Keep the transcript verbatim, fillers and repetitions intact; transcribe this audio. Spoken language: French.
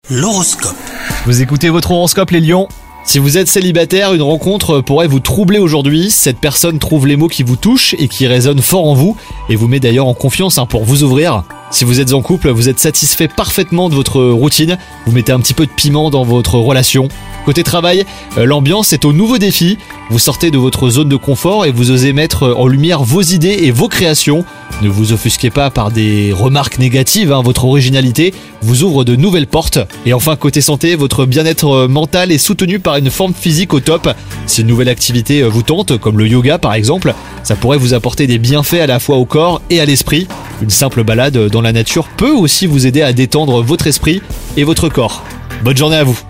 L'horoscope. Vous écoutez votre horoscope les lions. Si vous êtes célibataire, une rencontre pourrait vous troubler aujourd'hui. Cette personne trouve les mots qui vous touchent et qui résonnent fort en vous et vous met d'ailleurs en confiance hein, pour vous ouvrir. Si vous êtes en couple, vous êtes satisfait parfaitement de votre routine, vous mettez un petit peu de piment dans votre relation. Côté travail, l'ambiance est au nouveau défi. Vous sortez de votre zone de confort et vous osez mettre en lumière vos idées et vos créations. Ne vous offusquez pas par des remarques négatives, hein, votre originalité vous ouvre de nouvelles portes. Et enfin, côté santé, votre bien-être mental est soutenu par une forme physique au top. Si une nouvelle activité vous tente, comme le yoga par exemple, ça pourrait vous apporter des bienfaits à la fois au corps et à l'esprit. Une simple balade dans la nature peut aussi vous aider à détendre votre esprit et votre corps. Bonne journée à vous!